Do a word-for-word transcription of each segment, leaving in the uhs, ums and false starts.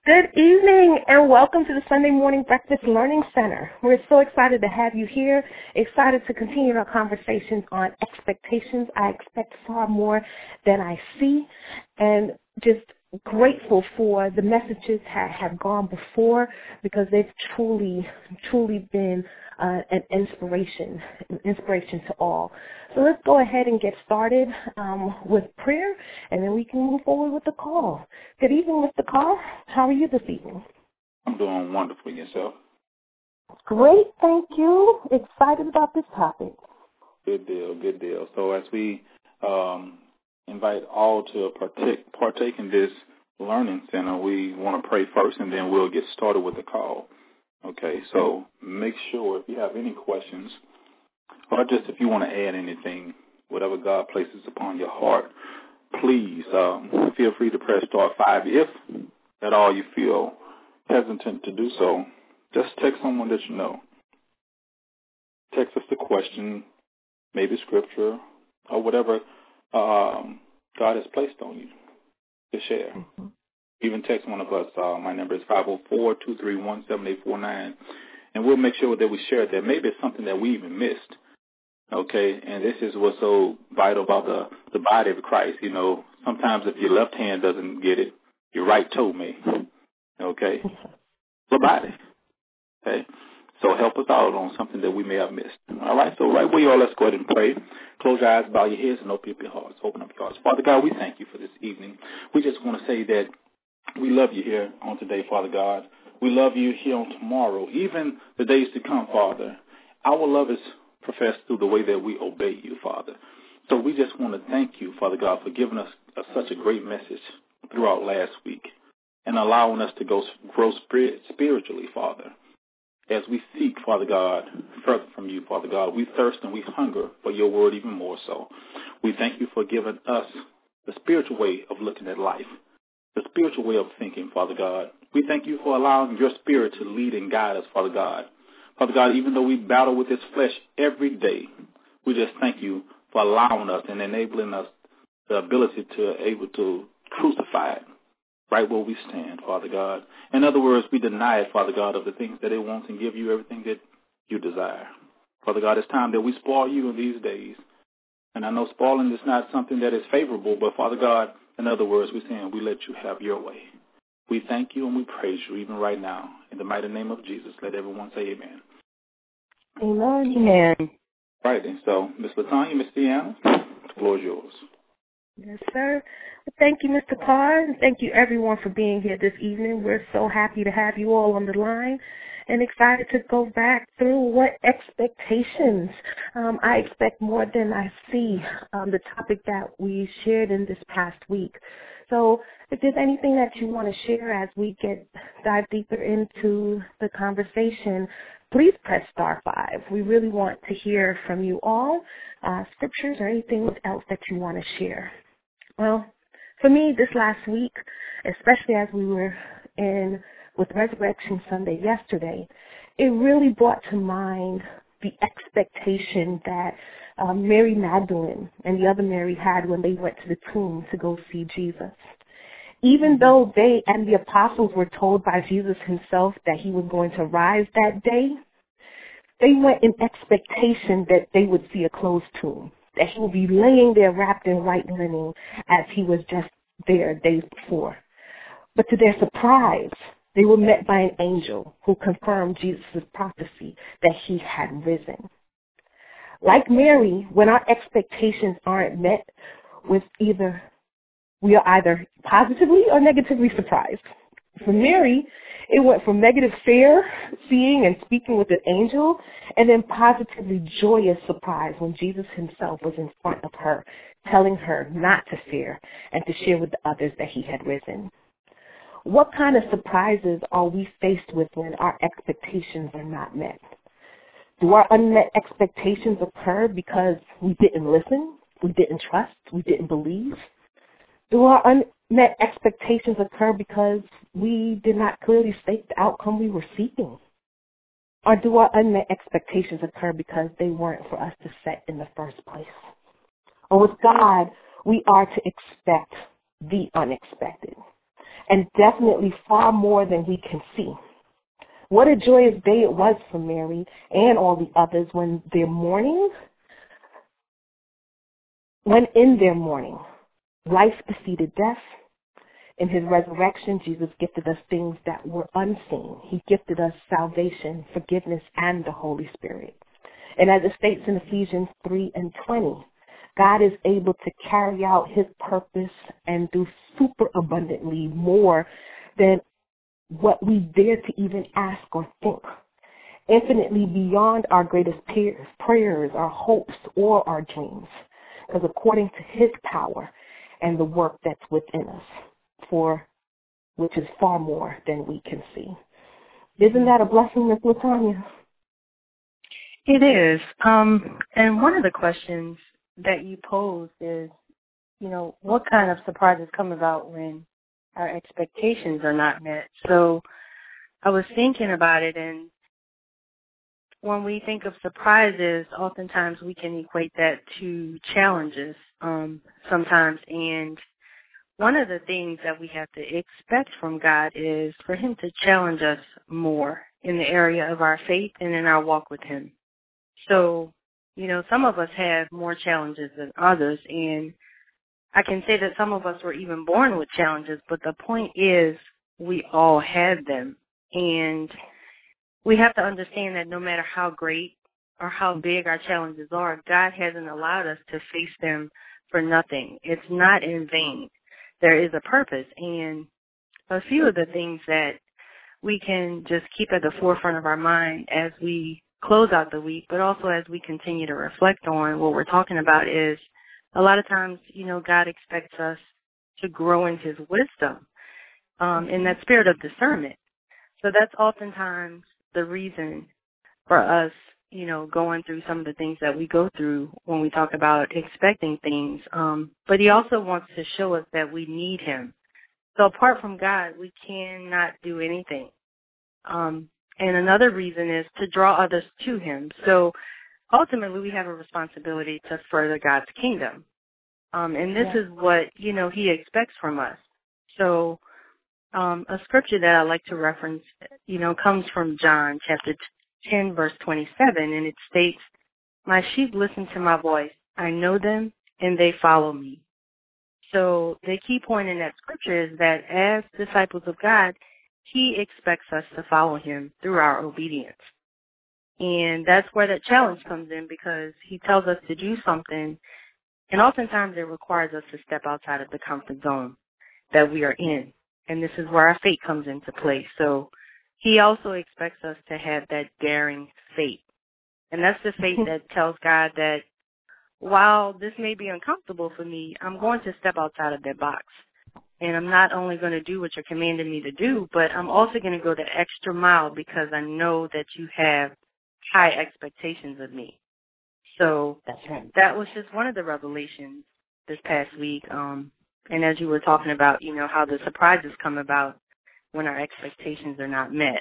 Good evening and welcome to the Sunday Morning Breakfast Learning Center. We're so excited to have you here, excited to continue our conversations on expectations. I expect far more than I see, and just grateful for the messages that have gone before because they've truly, truly been uh, an inspiration, an inspiration to all. So let's go ahead and get started um, with prayer, and then we can move forward with the call. Good evening, Mister Carr. How are you this evening? I'm doing wonderful. Yourself? Great, thank you. Excited about this topic. Good deal, good deal. So as we um, invite all to partake, partake in this learning center, we want to pray first, and then we'll get started with the call. Okay, so make sure if you have any questions, or just if you want to add anything, whatever God places upon your heart, please um, feel free to press star five. If at all you feel hesitant to do so, just text someone that you know. Text us the question, maybe scripture, or whatever um, God has placed on you to share. Mm-hmm. Even text one of us. Uh, my number is five oh four, two three one, seven eight four nine, and we'll make sure that we share that. Maybe it's something that we even missed. Okay, and this is what's so vital about the, the body of Christ. You know, sometimes if your left hand doesn't get it, your right toe may. Okay, the body. Okay, so help us out on something that we may have missed. All right, so right where you are, let's go ahead and pray. Close your eyes, bow your heads, and open up your hearts. Open up your hearts. Father God, we thank you for this evening. We just want to say that we love you here on today, Father God. We love you here on tomorrow, even the days to come, Father. Our love is professed through the way that we obey you, Father. So we just want to thank you, Father God, for giving us a, such a great message throughout last week and allowing us to go grow spirit, spiritually, Father. As we seek, Father God, further from you, Father God, we thirst and we hunger for your word even more so. We thank you for giving us the spiritual way of looking at life, the spiritual way of thinking, Father God. We thank you for allowing your spirit to lead and guide us, Father God. Father God, even though we battle with this flesh every day, we just thank you for allowing us and enabling us the ability to able to crucify it right where we stand, Father God. In other words, we deny it, Father God, of the things that it wants and give you everything that you desire. Father God, it's time that we spoil you in these days. And I know spoiling is not something that is favorable, but Father God, in other words, we're saying we let you have your way. We thank you and we praise you even right now. In the mighty name of Jesus, let everyone say amen. Amen. Amen. Right, and so, Miss LaTanya, Miss Deanna, the floor is yours. Yes, sir. Thank you, Mister Carr, and thank you, everyone, for being here this evening. We're so happy to have you all on the line and excited to go back through what expectations. Um, I expect more than I see, um, the topic that we shared in this past week. So if there's anything that you want to share as we get dive deeper into the conversation, please press star five. We really want to hear from you all, uh, scriptures or anything else that you want to share. Well, for me, this last week, especially as we were in with Resurrection Sunday yesterday, it really brought to mind the expectation that uh, Mary Magdalene and the other Mary had when they went to the tomb to go see Jesus. Even though they and the apostles were told by Jesus himself that he was going to rise that day, they went in expectation that they would see a closed tomb, that he would be laying there wrapped in white linen as he was just there days before. But to their surprise, they were met by an angel who confirmed Jesus' prophecy that he had risen. Like Mary, when our expectations aren't met, with either we are either positively or negatively surprised. For Mary, it went from negative fear, seeing and speaking with an angel, and then positively joyous surprise when Jesus himself was in front of her, telling her not to fear and to share with the others that he had risen. What kind of surprises are we faced with when our expectations are not met? Do our unmet expectations occur because we didn't listen, we didn't trust, we didn't believe? Do our unmet expectations occur because we did not clearly state the outcome we were seeking? Or do our unmet expectations occur because they weren't for us to set in the first place? Or with God, we are to expect the unexpected. and definitely far more than we can see. What a joyous day it was for Mary and all the others when their mourning, when in their mourning, life defeated death. In his resurrection, Jesus gifted us things that were unseen. He gifted us salvation, forgiveness, and the Holy Spirit. And as it states in Ephesians three and twenty, God is able to carry out his purpose and do super abundantly more than what we dare to even ask or think, infinitely beyond our greatest peers, prayers, our hopes, or our dreams, because according to his power and the work that's within us, for which is far more than we can see. Isn't that a blessing, Miz LaTanya? It is. Um, and one of the questions that you posed is, you know, what kind of surprises come about when our expectations are not met? So I was thinking about it, and when we think of surprises, oftentimes we can equate that to challenges um, sometimes. And one of the things that we have to expect from God is for him to challenge us more in the area of our faith and in our walk with him. So, you know, some of us have more challenges than others, and I can say that some of us were even born with challenges, but the point is we all had them. And we have to understand that no matter how great or how big our challenges are, God hasn't allowed us to face them for nothing. It's not in vain. There is a purpose. And a few of the things that we can just keep at the forefront of our mind as we close out the week, but also as we continue to reflect on what we're talking about is a lot of times, you know, God expects us to grow in his wisdom, um, in that spirit of discernment. So that's oftentimes the reason for us, you know, going through some of the things that we go through when we talk about expecting things. Um, but he also wants to show us that we need him. So apart from God, we cannot do anything. Um, and another reason is to draw others to him. So ultimately, we have a responsibility to further God's kingdom. Um, and this yeah. is what, you know, he expects from us. So um, a scripture that I like to reference, you know, comes from John chapter ten, verse twenty-seven, and it states, "My sheep listen to my voice. I know them, and they follow me." So the key point in that scripture is that as disciples of God, he expects us to follow him through our obedience. And that's where that challenge comes in, because he tells us to do something, and oftentimes it requires us to step outside of the comfort zone that we are in. And this is where our faith comes into play. So he also expects us to have that daring faith. And that's the faith that tells God that while this may be uncomfortable for me, I'm going to step outside of that box. And I'm not only going to do what you're commanding me to do, but I'm also going to go the extra mile because I know that you have high expectations of me. So That's right. That was just one of the revelations this past week. Um, and as you were talking about, you know, how the surprises come about when our expectations are not met.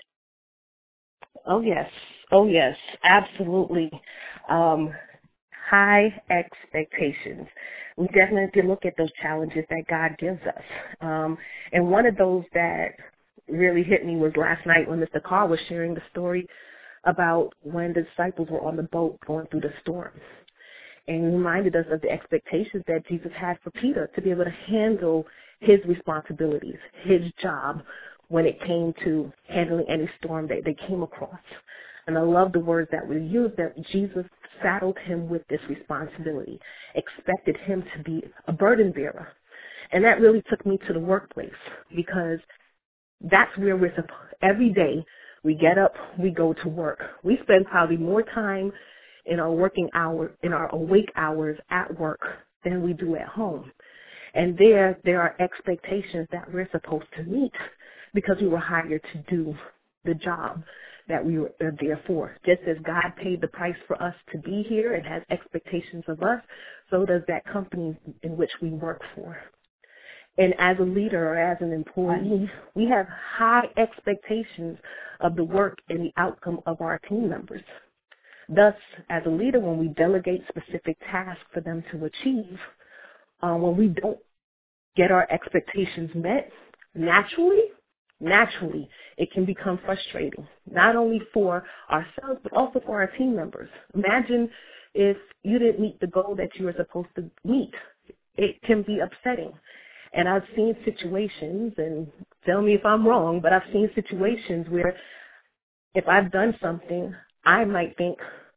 Oh, yes. Oh, yes. Absolutely. Um, high expectations. We definitely look at those challenges that God gives us. Um, and one of those that really hit me was last night when Mister Carr was sharing the story about when the disciples were on the boat going through the storm. And he reminded us of the expectations that Jesus had for Peter to be able to handle his responsibilities, his job, when it came to handling any storm that they came across. And I love the words that were used, that Jesus saddled him with this responsibility, expected him to be a burden bearer. And that really took me to the workplace, because that's where we're supposed, every day we get up, we go to work. We spend probably more time in our working hour, in our awake hours at work than we do at home. And there, there are expectations that we're supposed to meet because we were hired to do the job that we were there for. Just as God paid the price for us to be here and has expectations of us, so does that company in which we work for. And as a leader or as an employee, we have high expectations of the work and the outcome of our team members. Thus, as a leader, when we delegate specific tasks for them to achieve, uh, when we don't get our expectations met, naturally, naturally, it can become frustrating, not only for ourselves, but also for our team members. Imagine if you didn't meet the goal that you were supposed to meet. It can be upsetting. And I've seen situations, and tell me if I'm wrong, but I've seen situations where if I've done something, I might think,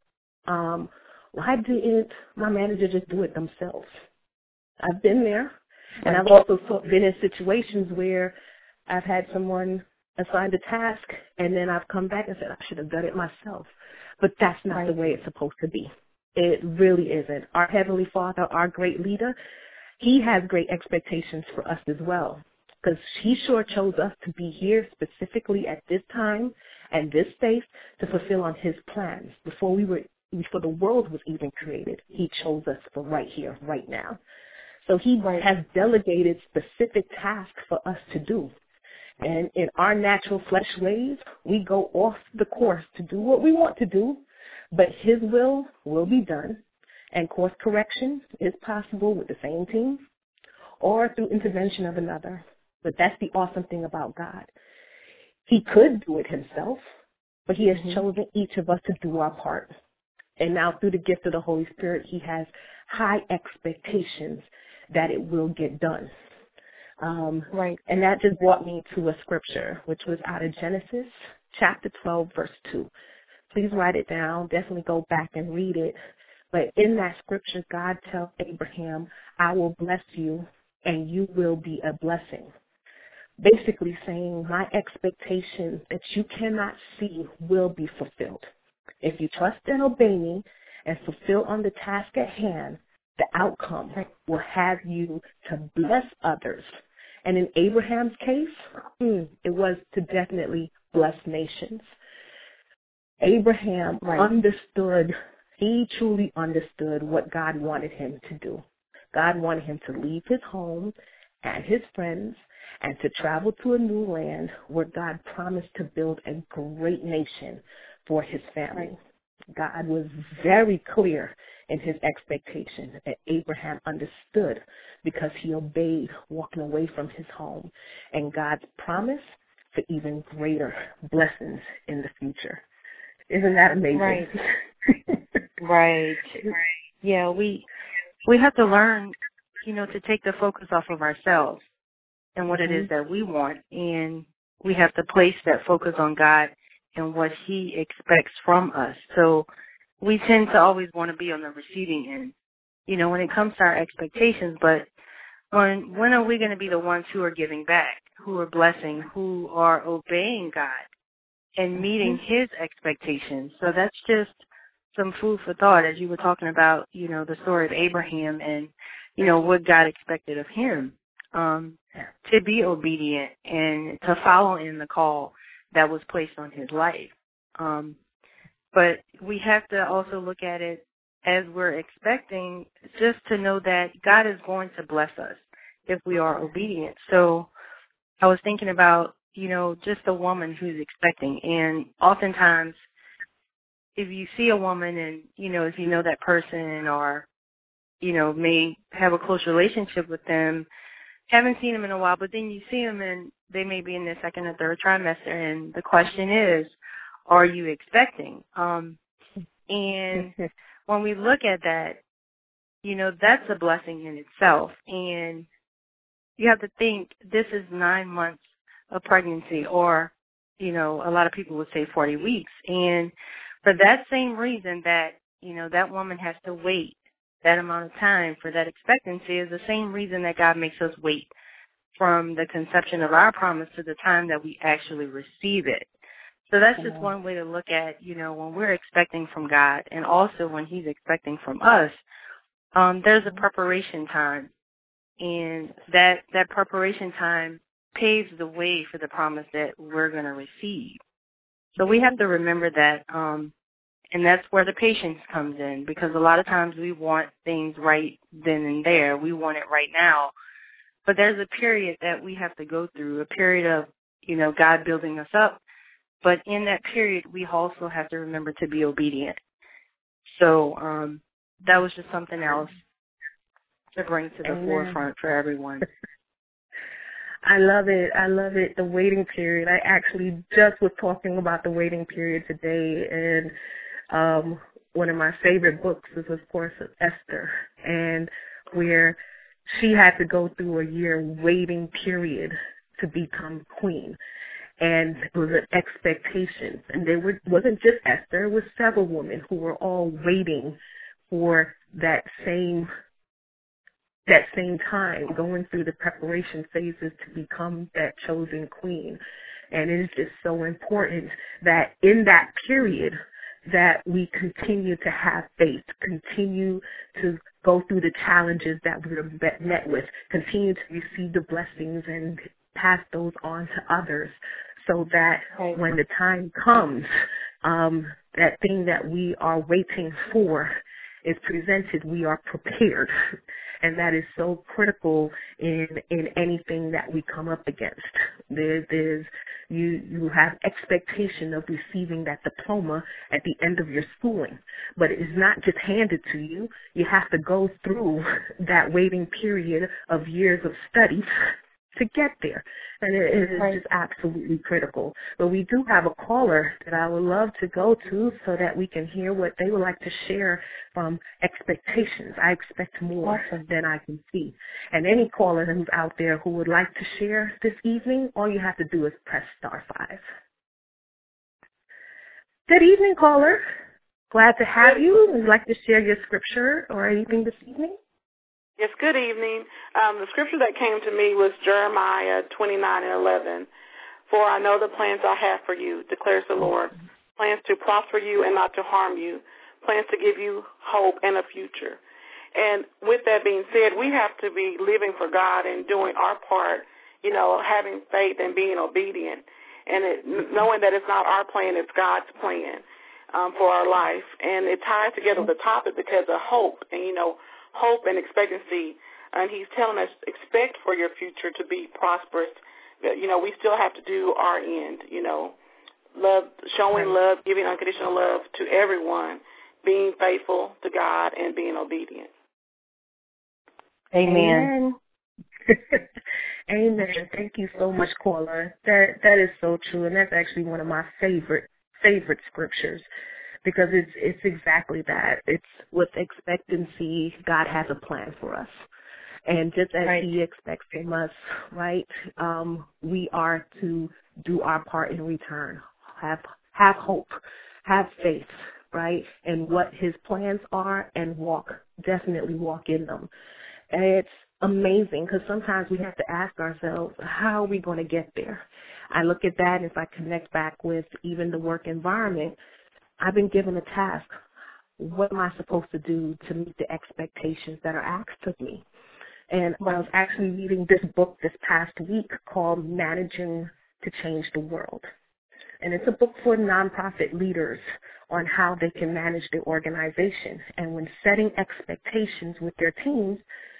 um, why didn't my manager just do it themselves? I've been there, and I've also been in situations where I've had someone assigned a task, and then I've come back and said, I should have done it myself. But that's not right. the way it's supposed to be. It really isn't. Our Heavenly Father, our great leader, He has great expectations for us as well, because He sure chose us to be here specifically at this time and this space to fulfill on His plans. Before we were, before the world was even created, He chose us for right here, right now. So He right. has delegated specific tasks for us to do. And in our natural flesh ways, we go off the course to do what we want to do, but His will will be done. And course correction is possible with the same team or through intervention of another. But that's the awesome thing about God. He could do it Himself, but He has mm-hmm. chosen each of us to do our part. And now through the gift of the Holy Spirit, He has high expectations that it will get done. Um, right. And that just brought me to a scripture, which was out of Genesis chapter twelve, verse two. Please write it down. Definitely go back and read it. But in that scripture, God tells Abraham, I will bless you and you will be a blessing. Basically saying my expectations that you cannot see will be fulfilled. If you trust and obey me and fulfill on the task at hand, the outcome will have you to bless others. And in Abraham's case, it was to definitely bless nations. Abraham right. understood, he truly understood what God wanted him to do. God wanted him to leave his home and his friends and to travel to a new land where God promised to build a great nation for his family. Right. God was very clear in his expectation that Abraham understood because he obeyed walking away from his home and God's promise for even greater blessings in the future. Isn't that amazing? Right. right. Yeah, we we have to learn, you know, to take the focus off of ourselves and what mm-hmm. it is that we want, and we have to place that focus on God and what He expects from us. So we tend to always want to be on the receiving end, you know, when it comes to our expectations. But when when are we going to be the ones who are giving back, who are blessing, who are obeying God and meeting mm-hmm. His expectations? So that's just some food for thought as you were talking about, you know, the story of Abraham and, you know, what God expected of him, um, to be obedient and to follow in the call that was placed on his life. Um, but we have to also look at it as we're expecting, just to know that God is going to bless us if we are obedient. So I was thinking about, you know, just a woman who's expecting. And oftentimes, if you see a woman and, you know, if you know that person or, you know, may have a close relationship with them, haven't seen them in a while, but then you see them and they may be in their second or third trimester. And the question is, are you expecting? Um, and when we look at that, you know, that's a blessing in itself. And you have to think this is nine months of pregnancy, or, you know, a lot of people would say forty weeks. And for that same reason that, you know, that woman has to wait that amount of time for that expectancy is the same reason that God makes us wait from the conception of our promise to the time that we actually receive it. So that's just one way to look at, you know, when we're expecting from God and also when He's expecting from us, um, there's a preparation time. And that, that preparation time paves the way for the promise that we're going to receive. So we have to remember that, um, and that's where the patience comes in, because a lot of times we want things right then and there. We want it right now. But there's a period that we have to go through, a period of, you know, God building us up. But in that period, we also have to remember to be obedient. So um, that was just something else to bring to the Amen. forefront for everyone. I love it. I love it. The waiting period. I actually just was talking about the waiting period today, and um, one of my favorite books is, of course, Esther, and where she had to go through a year waiting period to become queen. And it was an expectation. And there were, wasn't just Esther, it was several women who were all waiting for that same that same time, going through the preparation phases to become that chosen queen. And it is just so important that in that period that we continue to have faith, continue to go through the challenges that we're met with, continue to receive the blessings and pass those on to others, so that right. when the time comes, um, that thing that we are waiting for is presented, we are prepared. And that is so critical in in anything that we come up against. There, there's you you have expectation of receiving that diploma at the end of your schooling, but it is not just handed to you. You have to go through that waiting period of years of study to get there. And it, it is right. just absolutely critical. But we do have a caller that I would love to go to so that we can hear what they would like to share from expectations. I expect more awesome. than I can see. And any caller who's out there who would like to share this evening, all you have to do is press star five. Good evening, caller. Glad to have you. Would you like to share your scripture or anything this evening? Yes, good evening. Um, the scripture that came to me was Jeremiah twenty-nine and eleven. For I know the plans I have for you, declares the Lord, plans to prosper you and not to harm you, plans to give you hope and a future. And with that being said, we have to be living for God and doing our part, you know, having faith and being obedient, and it, knowing that it's not our plan, it's God's plan um, for our life. And it ties together with the topic because of hope and, you know, hope and expectancy, and he's telling us expect for your future to be prosperous. You know, we still have to do our end, you know, love, showing love, giving unconditional love to everyone, being faithful to God, and being obedient. Amen. Amen. Amen. Thank you so much, caller. That that is so true, and that's actually one of my favorite favorite scriptures. Because it's it's exactly that. It's with expectancy, God has a plan for us. And just as right. he expects from us, right, um, we are to do our part in return. Have have hope, have faith, right, in what his plans are, and walk, definitely walk in them. And it's amazing because sometimes we have to ask ourselves, how are we going to get there? I look at that, and if I connect back with even the work environment, I've been given a task. What am I supposed to do to meet the expectations that are asked of me? And I was actually reading this book this past week called Managing to Change the World. And it's a book for nonprofit leaders on how they can manage their organization. And when setting expectations with their teams,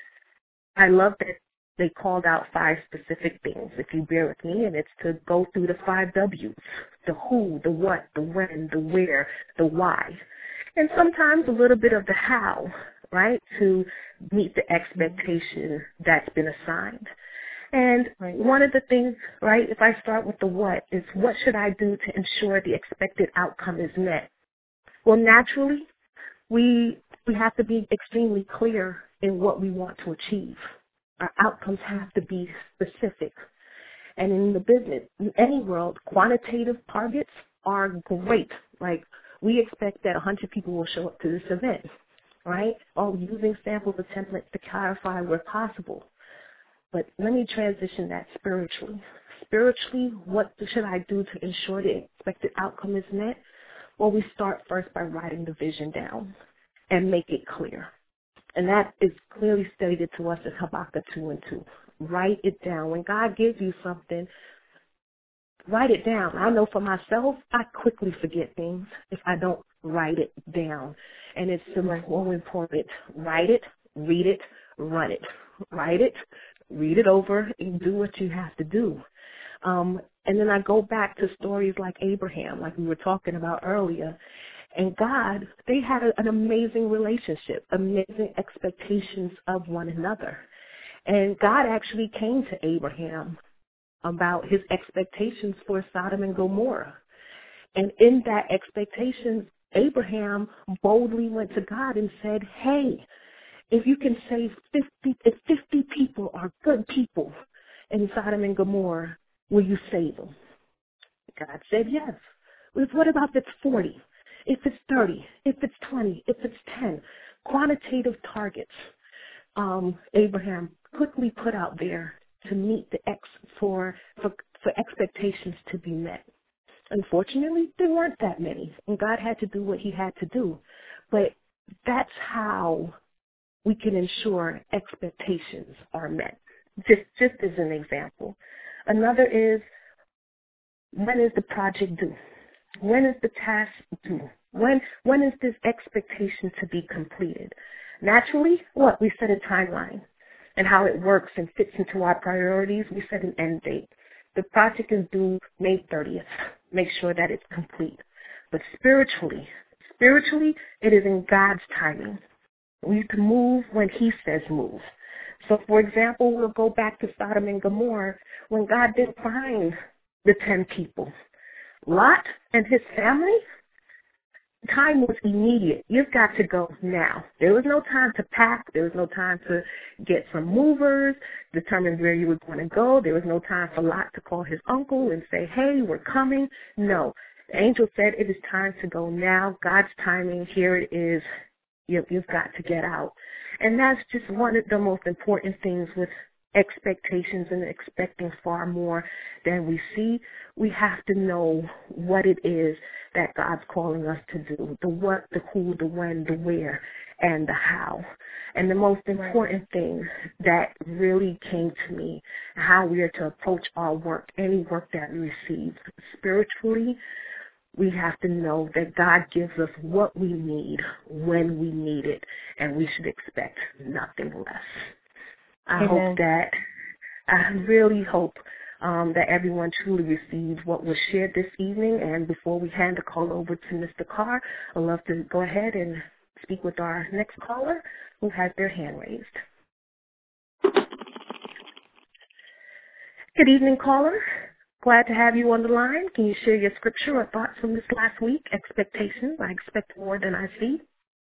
I love that they called out five specific things, if you bear with me, and it's to go through the five W's, the who, the what, the when, the where, the why, and sometimes a little bit of the how, right, to meet the expectation that's been assigned. And one of the things, right, if I start with the what, is what should I do to ensure the expected outcome is met? Well, naturally, we we have to be extremely clear in what we want to achieve. Our outcomes have to be specific. And in the business, in any world, quantitative targets are great. Like, we expect that one hundred people will show up to this event, right? Or using samples of templates to clarify where possible. But let me transition that spiritually. Spiritually, what should I do to ensure the expected outcome is met? Well, we start first by writing the vision down and make it clear. And that is clearly stated to us in Habakkuk two and two. Write it down. When God gives you something, write it down. I know for myself, I quickly forget things if I don't write it down. And it's so important. Write it, read it, run it. Write it, read it over, and do what you have to do. Um, and then I go back to stories like Abraham, like we were talking about earlier. And God, they had a, an amazing relationship, amazing expectations of one another. And God actually came to Abraham about his expectations for Sodom and Gomorrah. And in that expectation, Abraham boldly went to God and said, hey, if you can save fifty, if fifty people are good people in Sodom and Gomorrah, will you save them? God said yes. Well, what about if it's forty? If it's thirty? If it's twenty? If it's ten? Quantitative targets. Um, Abraham quickly put out there to meet the ex for, for for expectations to be met. Unfortunately, there weren't that many, and God had to do what he had to do. But that's how we can ensure expectations are met, just, just as an example. Another is, when is the project due? When is the task due? When, when is this expectation to be completed? Naturally, what? We set a timeline. And how it works and fits into our priorities, we set an end date. The project is due May thirtieth. Make sure that it's complete. But spiritually, spiritually, it is in God's timing. We can move when he says move. So, for example, we'll go back to Sodom and Gomorrah when God didn't find the ten people. Lot and his family, time was immediate. You've got to go now. There was no time to pack. There was no time to get some movers, determine where you were going to go. There was no time for Lot to call his uncle and say, hey, we're coming. No. The angel said it is time to go now. God's timing, here it is. You've, you've got to get out. And that's just one of the most important things with expectations and expecting far more than we see. We have to know what it is that God's calling us to do, the what, the who, the when, the where, and the how. And the most important thing that really came to me, how we are to approach our work, any work that we receive spiritually, we have to know that God gives us what we need when we need it, and we should expect nothing less. I Amen. hope that, I really hope um, that everyone truly receives what was shared this evening. And before we hand the call over to Mister Carr, I'd love to go ahead and speak with our next caller who has their hand raised. Good evening, caller. Glad to have you on the line. Can you share your scripture or thoughts from this last week? Expectations. I expect more than I see.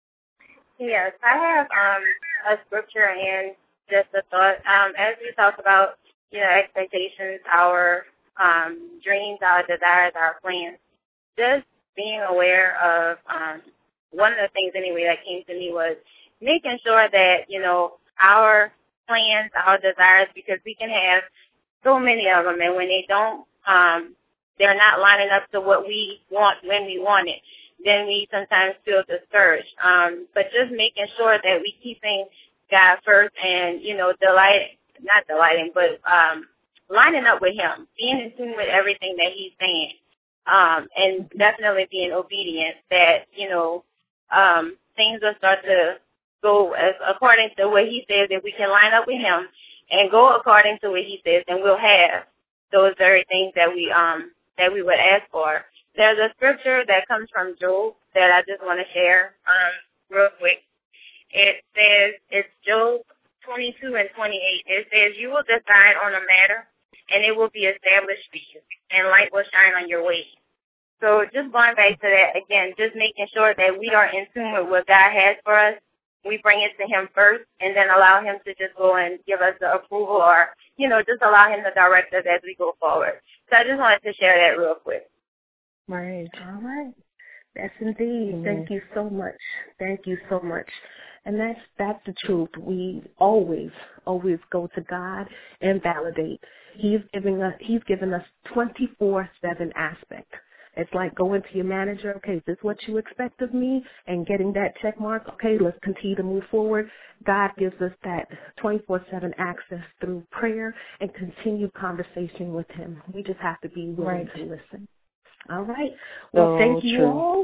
Yes, I have um, a scripture and just a thought. Um, as we talk about, you know, expectations, our um, dreams, our desires, our plans, just being aware of um, one of the things anyway that came to me was making sure that, you know, our plans, our desires, because we can have so many of them, and when they don't, um, they're not lining up to what we want when we want it, then we sometimes feel discouraged. Um, but just making sure that we keeping God first and, you know, delight, not delighting, but um, lining up with him, being in tune with everything that he's saying, um, and definitely being obedient that, you know, um, things will start to go as according to what he says. If we can line up with him and go according to what he says, then we'll have those very things that we um that we would ask for. There's a scripture that comes from Job that I just want to share um real quick. It says, it's Job twenty-two and twenty-eight. It says, you will decide on a matter, and it will be established for you, and light will shine on your way. So just going back to that again, just making sure that we are in tune with what God has for us. We bring it to him first, and then allow him to just go and give us the approval, or, you know, just allow him to direct us as we go forward. So I just wanted to share that real quick. Right. All right. Yes, indeed. Mm-hmm. Thank you so much. Thank you so much. And that's that's the truth. We always, always go to God and validate. He's giving us He's given us twenty-four seven aspect. It's like going to your manager, okay, is this what you expect of me? And getting that check mark, okay, let's continue to move forward. God gives us that twenty-four seven access through prayer and continued conversation with him. We just have to be willing right. to listen. All right. Well, so thank you true. all.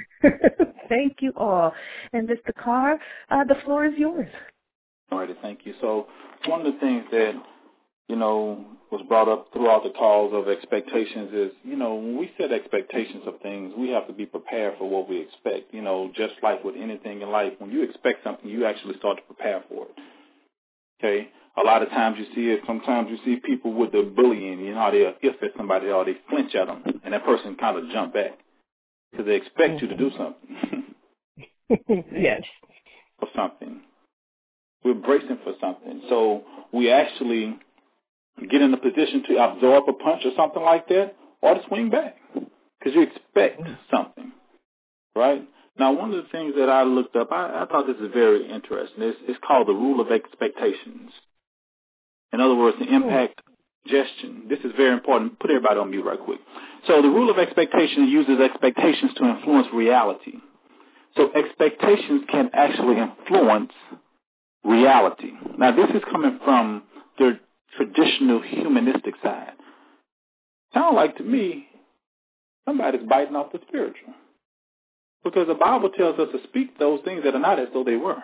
Thank you all. And Mister Carr, uh, the floor is yours. All right. Thank you. So one of the things that, you know, was brought up throughout the calls of expectations is, you know, when we set expectations of things, we have to be prepared for what we expect. You know, just like with anything in life, when you expect something, you actually start to prepare for it. Okay. A lot of times you see it. Sometimes you see people with the bullying. You know how they if at somebody or they flinch at them, and that person kind of jump back because they expect mm-hmm. you to do something. Yes. For something. We're bracing for something. So we actually get in a position to absorb a punch or something like that, or to swing back because you expect mm-hmm. something, right? Now, one of the things that I looked up, I, I thought this is very interesting. It's, it's called the rule of expectations. In other words, the impact gestion. This is very important. Put everybody on mute right quick. So the rule of expectation uses expectations to influence reality. So expectations can actually influence reality. Now, this is coming from the traditional humanistic side. Sound like to me, somebody's biting off the spiritual. Because the Bible tells us to speak those things that are not as though they were.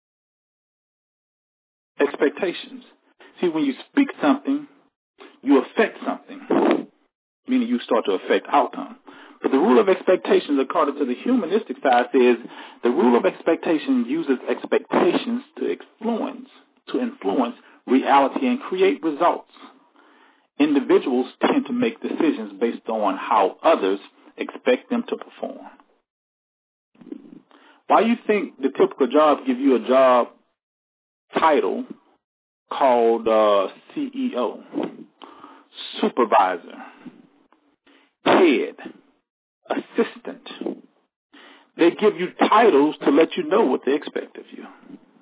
Expectations. See, when you speak something, you affect something, meaning you start to affect outcome. But the rule of expectations, according to the humanistic side, says the rule of expectation uses expectations to influence, to influence reality and create results. Individuals tend to make decisions based on how others expect them to perform. Why you think the typical jobs give you a job title called uh, C E O, supervisor, head, assistant? They give you titles to let you know what they expect of you.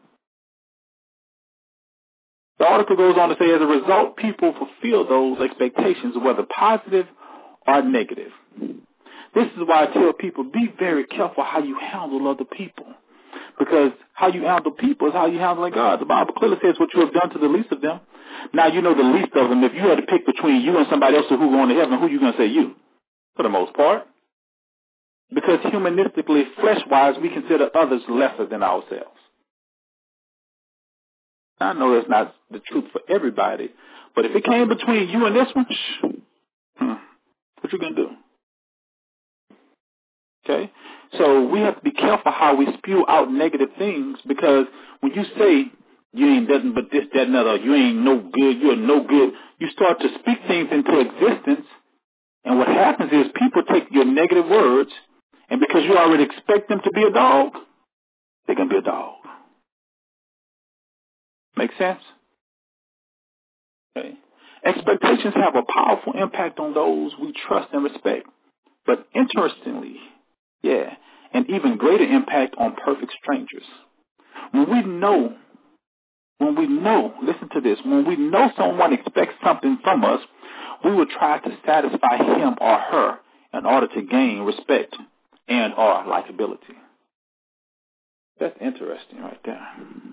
The article goes on to say, as a result, people fulfill those expectations, whether positive or negative. This is why I tell people, be very careful how you handle other people. Because how you handle people is how you handle God. The Bible clearly says what you have done to the least of them. Now you know the least of them. If you had to pick between you and somebody else who going to heaven, who are you going to say? You, for the most part. Because humanistically, flesh-wise, we consider others lesser than ourselves. I know that's not the truth for everybody, but if it came between you and this one, shh, hmm, what you going to do? Okay? So we have to be careful how we spew out negative things, because when you say you ain't nothing but this, that, and other, you ain't no good, you're no good, you start to speak things into existence, and what happens is people take your negative words, and because you already expect them to be a dog, they're going to be a dog. Make sense? Okay. Expectations have a powerful impact on those we trust and respect. But interestingly, yeah, an even greater impact on perfect strangers. When we know, when we know, listen to this, when we know someone expects something from us, we will try to satisfy him or her in order to gain respect and or likability. That's interesting right there.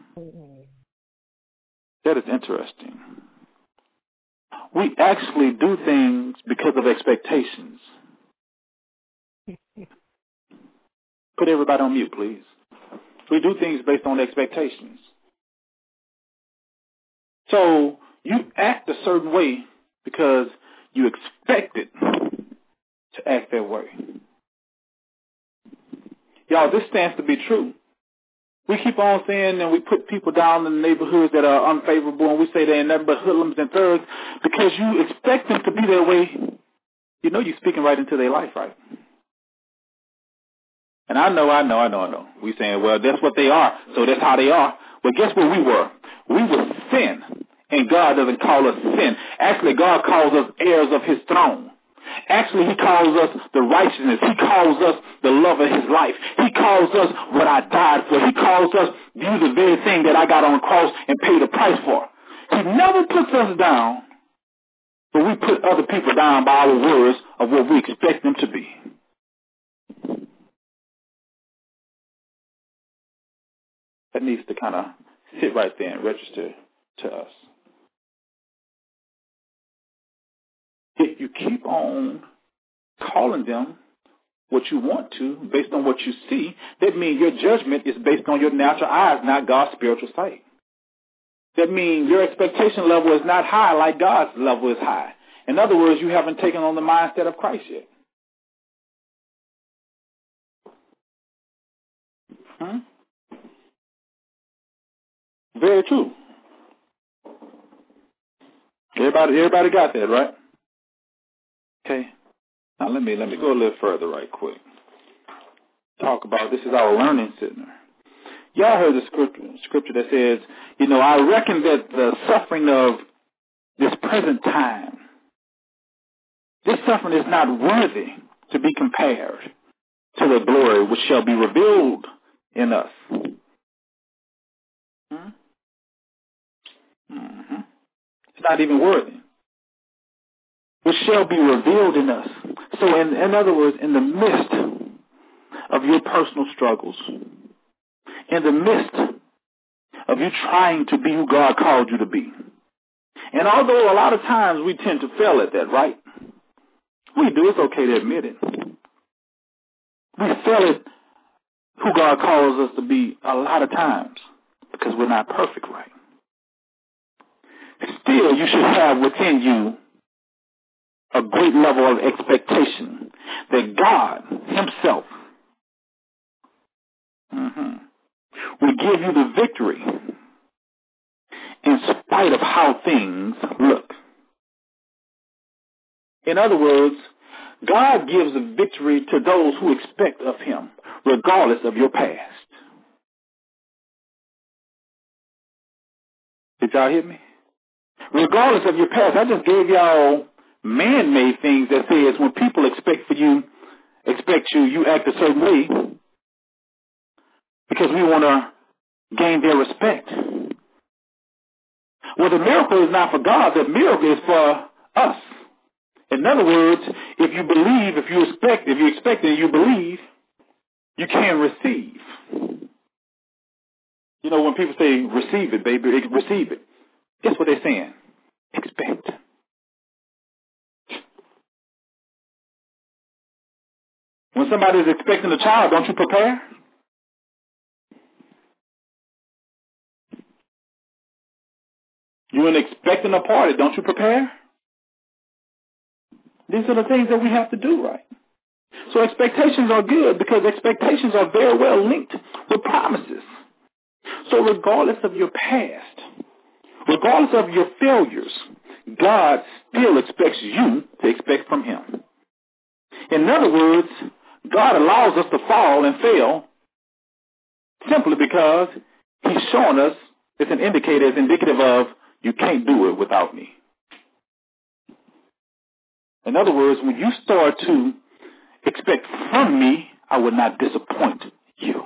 That is interesting. We actually do things because of expectations. Put everybody on mute, please. We do things based on expectations. So you act a certain way because you expected to act that way. Y'all, this stands to be true. We keep on saying, and we put people down in the neighborhoods that are unfavorable, and we say they're nothing but hoodlums and thugs because you expect them to be that way. You know you're speaking right into their life, right? And I know, I know, I know, I know. We saying, well, that's what they are, so that's how they are. Well, guess what we were? We were sin, and God doesn't call us sin. Actually, God calls us heirs of his throne. Actually, he calls us the righteousness. He calls us the love of his life. He calls us what I died for. He calls us do the very thing that I got on the cross and paid the price for. He never puts us down, but we put other people down by our words of what we expect them to be. That needs to kind of sit right there and register to us. If you keep on calling them what you want to based on what you see, that means your judgment is based on your natural eyes, not God's spiritual sight. That means your expectation level is not high like God's level is high. In other words, you haven't taken on the mindset of Christ yet. Hmm? Very true. Everybody, everybody got that, right? Okay. Now let me let me go a little further right quick. Talk about this is our learning center. Y'all heard the scripture, scripture that says, you know, I reckon that the suffering of this present time, this suffering is not worthy to be compared to the glory which shall be revealed in us. Hmm? Mm-hmm. It's not even worthy. Which shall be revealed in us. So in, in other words, in the midst of your personal struggles, in the midst of you trying to be who God called you to be, and although a lot of times we tend to fail at that, right? We do. It's okay to admit it. We fail at who God calls us to be a lot of times because we're not perfect, right? Still, you should have within you a great level of expectation that God himself mm-hmm, will give you the victory in spite of how things look. In other words, God gives a victory to those who expect of him, regardless of your past. Did y'all hear me? Regardless of your past. I just gave y'all man-made things that says when people expect for you, expect you, you act a certain way because we want to gain their respect. Well, the miracle is not for God. The miracle is for us. In other words, if you believe, if you expect, if you expect and you believe, you can receive. You know, when people say, receive it, baby, receive it. Guess what they're saying? Expect. When somebody is expecting a child, don't you prepare? You're expecting a party, don't you prepare? These are the things that we have to do, right? So expectations are good because expectations are very well linked with promises. So regardless of your past, regardless of your failures, God still expects you to expect from him. In other words, God allows us to fall and fail simply because he's showing us, it's an indicator, it's indicative of, you can't do it without me. In other words, when you start to expect from me, I will not disappoint you.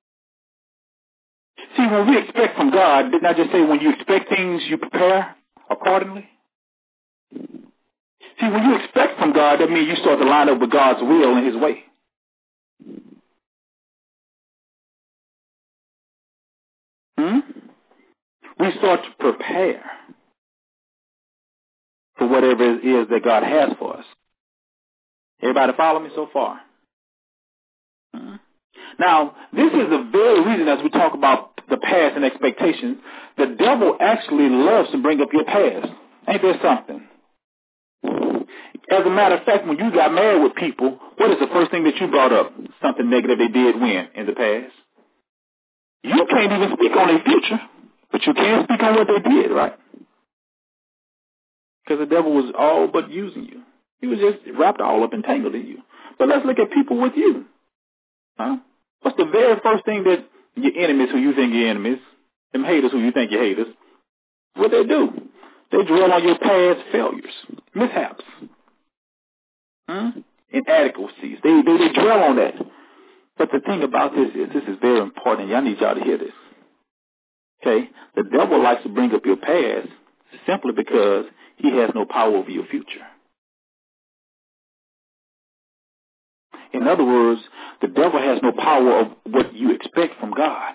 See, when we expect from God, didn't I just say when you expect things, you prepare accordingly? See, when you expect from God, that means you start to line up with God's will and his way. Hmm? We start to prepare for whatever it is that God has for us. Everybody follow me so far? Hmm? Now, this is the very reason as we talk about the past and expectations, the devil actually loves to bring up your past. Ain't there something? As a matter of fact, when you got married with people, what is the first thing that you brought up? Something negative they did when in the past? You can't even speak on their future, but you can speak on what they did, right? Because the devil was all but using you. He was just wrapped all up and tangled in you. But let's look at people with you. Huh? What's the very first thing that your enemies who you think your enemies, them haters who you think your haters, what they do? They dwell on your past failures, mishaps, hmm? inadequacies. They, they, they dwell on that. But the thing about this is, this is very important. Y'all need y'all to hear this. Okay? The devil likes to bring up your past simply because he has no power over your future. In other words, the devil has no power of what you expect from God.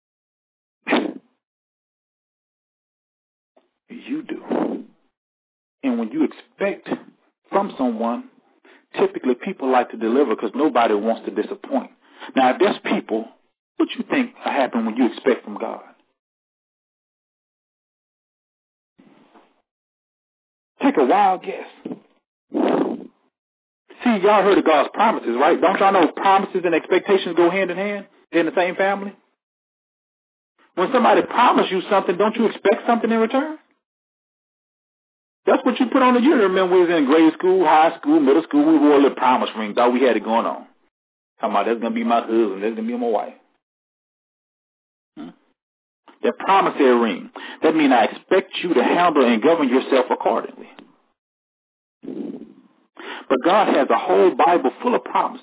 You do. And when you expect from someone, typically people like to deliver because nobody wants to disappoint. Now, if there's people, what you think will happen when you expect from God? Take a wild guess. See, y'all heard of God's promises, right? Don't y'all know promises and expectations go hand in hand? They're in the same family. When somebody promises you something, don't you expect something in return? That's what you put on the unit. Remember, we was in grade school, high school, middle school. We wore a little promise ring. Thought we had it going on. Talking about that's going to be my husband. That's going to be my wife. Hmm? That promissory ring. That means I expect you to handle and govern yourself accordingly. But God has a whole Bible full of promises.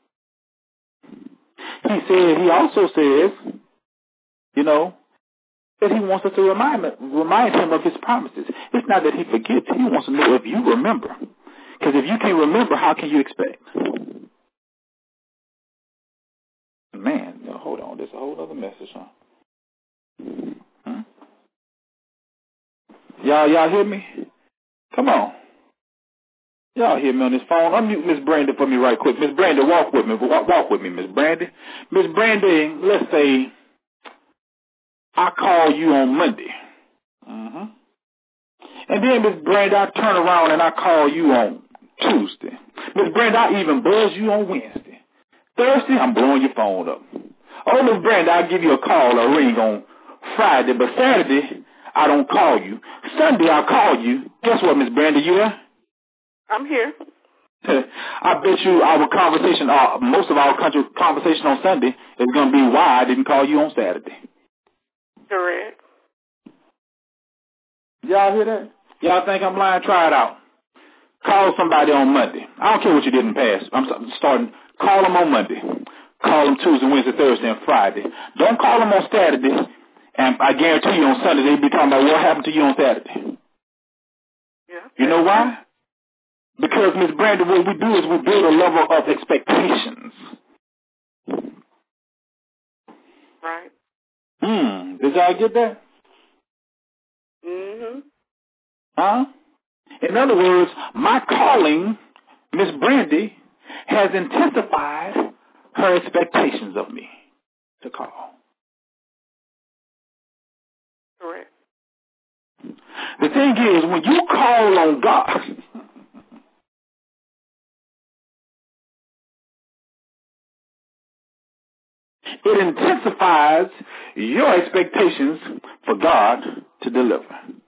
He said, he also says, you know, that he wants us to remind, remind him of his promises. It's not that he forgets. He wants to know if you remember. Because if you can't remember, how can you expect? Man, no, hold on. There's a whole other message, huh? Hmm? Y'all, y'all hear me? Come on. Y'all hear me on this phone? Unmute Miss Brandy for me right quick. Miss Brandy, walk with me. Walk, walk with me, Miss Brandy. Miss Brandy, let's say I call you on Monday. Mm-hmm. And then, Miss Brandy, I turn around and I call you on Tuesday. Miss Brandy, I even buzz you on Wednesday. Thursday, I'm blowing your phone up. Oh, Miss Brandy, I'll give you a call or ring on Friday, but Saturday, I don't call you. Sunday, I'll call you. Guess what, Miss Brandy, you there? I'm here. I bet you our conversation, uh, most of our country conversation on Sunday is going to be why I didn't call you on Saturday. Correct. Y'all hear that? Y'all think I'm lying? Try it out. Call somebody on Monday. I don't care what you did in the past. I'm starting. Call them on Monday. Call them Tuesday, Wednesday, Thursday, and Friday. Don't call them on Saturday. And I guarantee you on Sunday they'll be talking about what happened to you on Saturday. Yeah. You know why? Because, Miss Brandy, what we do is we build a level of expectations. Right. Hmm. Did y'all get that? Mm-hmm. Huh? In other words, my calling, Miss Brandy, has intensified her expectations of me to call. Correct. The thing is, when you call on God, it intensifies your expectations for God to deliver.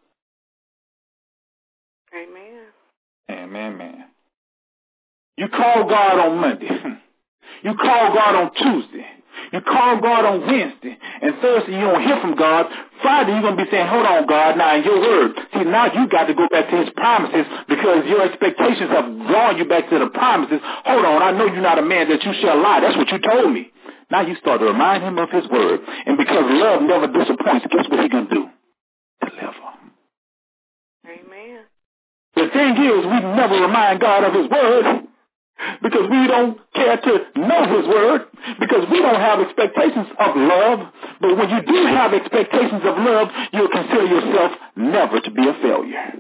Amen. Amen, man. You call God on Monday. You call God on Tuesday. You call God on Wednesday. And Thursday you don't hear from God. Friday you're going to be saying, hold on, God, now in your word. See, now you got to go back to his promises because your expectations have drawn you back to the promises. Hold on, I know you're not a man that you shall lie. That's what you told me. Now you start to remind him of his word. And because love never disappoints, guess what he's going to do? Deliver. Amen. The thing is, we never remind God of his word because we don't care to know his word because we don't have expectations of love. But when you do have expectations of love, you'll consider yourself never to be a failure.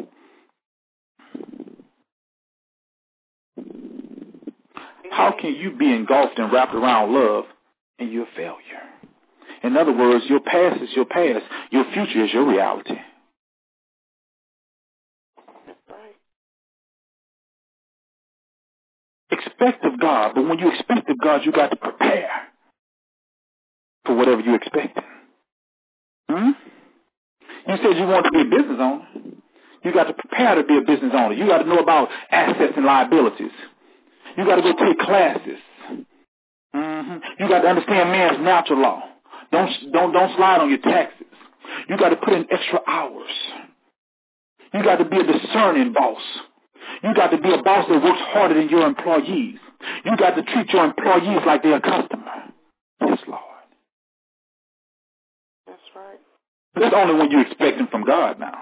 How can you be engulfed and wrapped around love and you're a failure? In other words, your past is your past. Your future is your reality. That's right. Expect of God, but when you expect of God, you got to prepare for whatever you expect. Hmm? You said you want to be a business owner. You got to prepare to be a business owner. You got to know about assets and liabilities. You got to go take classes. Mm-hmm. You got to understand man's natural law. Don't don't don't slide on your taxes. You got to put in extra hours. You got to be a discerning boss. You got to be a boss that works harder than your employees. You got to treat your employees like they're a customer. Yes, Lord. That's right. That's only when you expect them from God now.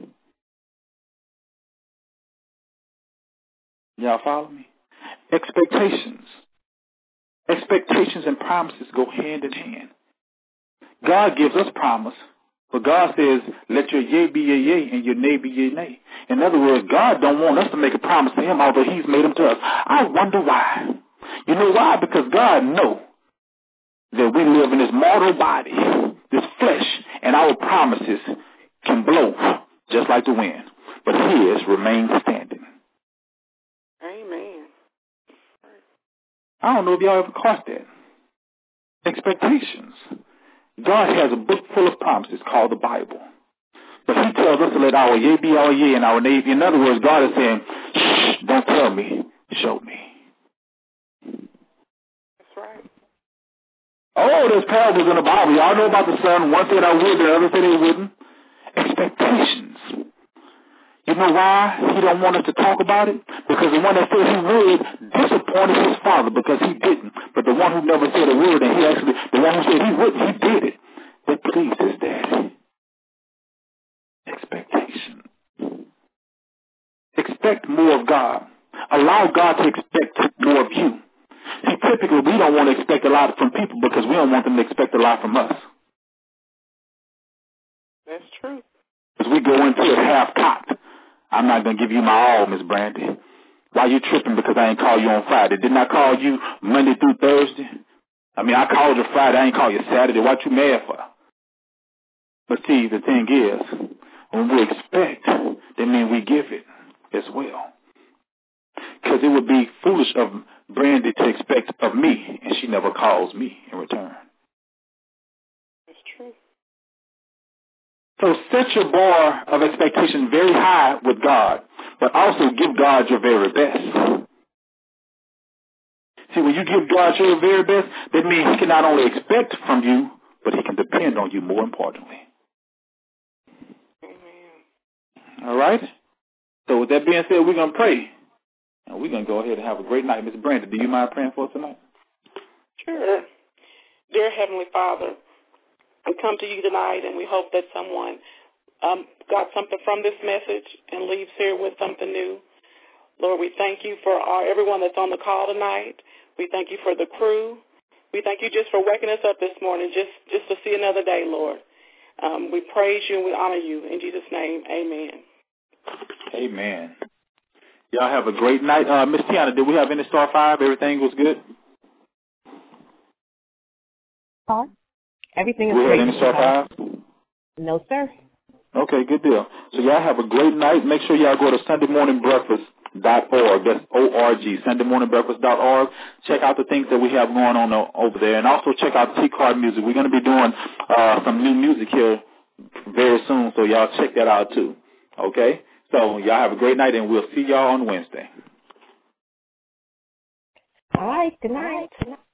Y'all follow me? Expectations. Expectations and promises go hand in hand. God gives us promise, but God says, let your yea be your yea and your nay be your nay. In other words, God don't want us to make a promise to him, although he's made them to us. I wonder why. You know why? Because God knows that we live in this mortal body, this flesh, and our promises can blow just like the wind. But his remains standing. Amen. I don't know if y'all ever caught that. Expectations. God has a book full of promises called the Bible. But he tells us to let our yea be our yea and our nay be. In other words, God is saying, shh, don't tell me, show me. That's right. Oh, there's parables in the Bible. Y'all know about the son. One said I would, the other said he wouldn't. Expectations. You know why he don't want us to talk about it? Because the one that said he would disappointed his father because he didn't. But the one who never said a word, and he actually, the one who said he wouldn't, he did it. That pleased his daddy. Expectation. Expect more of God. Allow God to expect more of you. See, typically we don't want to expect a lot from people because we don't want them to expect a lot from us. That's true. Because we go into it half-cocked. I'm not going to give you my all, Miss Brandy. Why you tripping because I ain't call you on Friday? Didn't I call you Monday through Thursday? I mean, I called you Friday. I ain't call you Saturday. What you mad for? But see, the thing is, when we expect, that means we give it as well. Because it would be foolish of Brandy to expect of me, and she never calls me in return. That's true. So set your bar of expectation very high with God, but also give God your very best. See, when you give God your very best, that means he can not only expect from you, but he can depend on you more importantly. Amen. All right? So with that being said, we're going to pray. And we're going to go ahead and have a great night. Miss Brandon, do you mind praying for us tonight? Sure. Dear Heavenly Father, we come to you tonight and we hope that someone um, got something from this message and leaves here with something new. Lord, we thank you for our, everyone that's on the call tonight. We thank you for the crew. We thank you just for waking us up this morning, just, just to see another day, Lord. Um, we praise you and we honor you. In Jesus' name, amen. Amen. Y'all have a great night. Uh, Miss Tiana, did we have any star five? Everything was good? Huh? Everything is we great. We had any star five? No, sir. Okay, good deal. So y'all have a great night. Make sure y'all go to Sunday Morning Breakfast dot org. That's O R G, Sunday Morning Breakfast dot org. Check out the things that we have going on over there. And also check out T-Card Music. We're going to be doing uh, some new music here very soon, so y'all check that out too. Okay? So y'all have a great night, and we'll see y'all on Wednesday. All right. Good night. Good night.